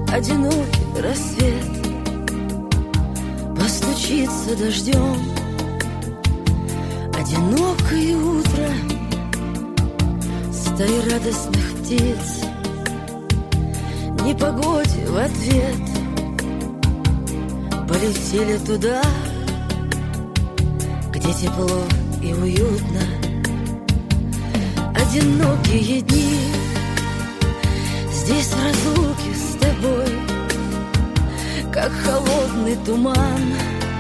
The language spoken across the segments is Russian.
одинокий рассвет постучится дождем. Одинокое утро стаи радостных птиц непогоде в ответ полетели туда, где тепло и уютно. Одинокие дни здесь в разлуке с тобой, как холодный туман,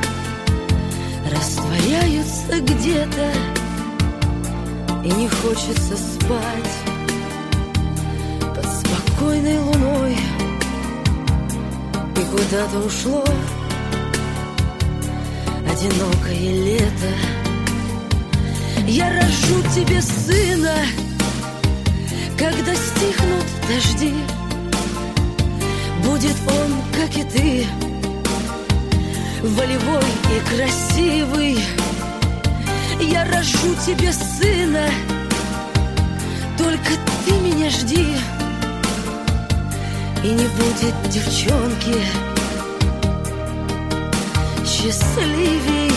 растворяются где-то, и не хочется спать под спокойной луной. И куда-то ушло одинокое лето. Я рожу тебе сына, когда стихнут дожди. Будет он, как и ты, волевой и красивый. Я рожу тебе сына, только ты меня жди. И не будет девчонки счастливей.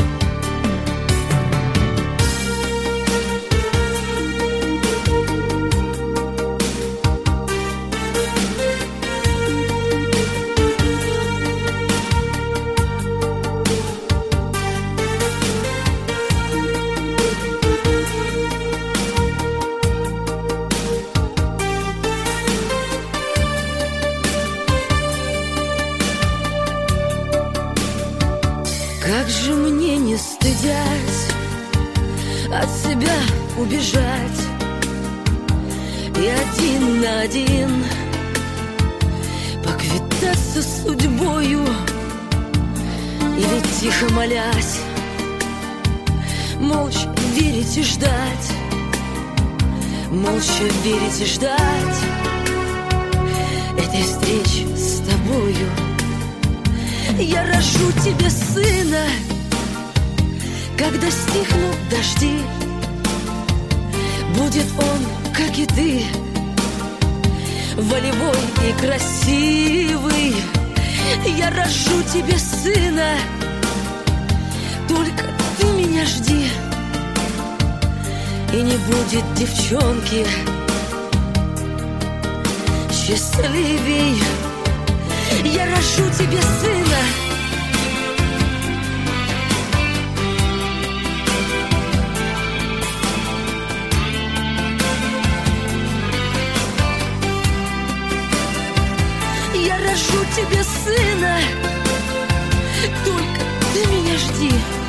Как же мне, не стыдясь, от себя убежать и один на один поквитаться с судьбою, или тихо молясь, молча верить и ждать, молча верить и ждать этой встречи с тобою. Я рожу тебе сына, когда стихнут дожди. Будет он, как и ты, волевой и красивый. Я рожу тебе сына, только ты меня жди. И не будет девчонки счастливей. Я рожу тебе сына. Я рожу тебе сына, только ты меня жди.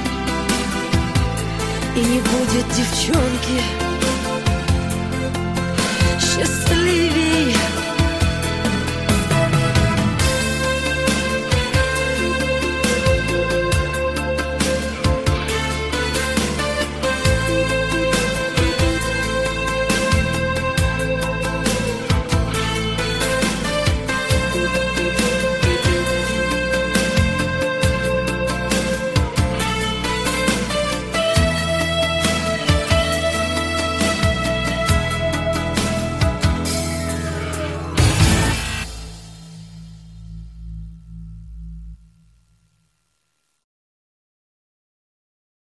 И не будет девчонки счастливей.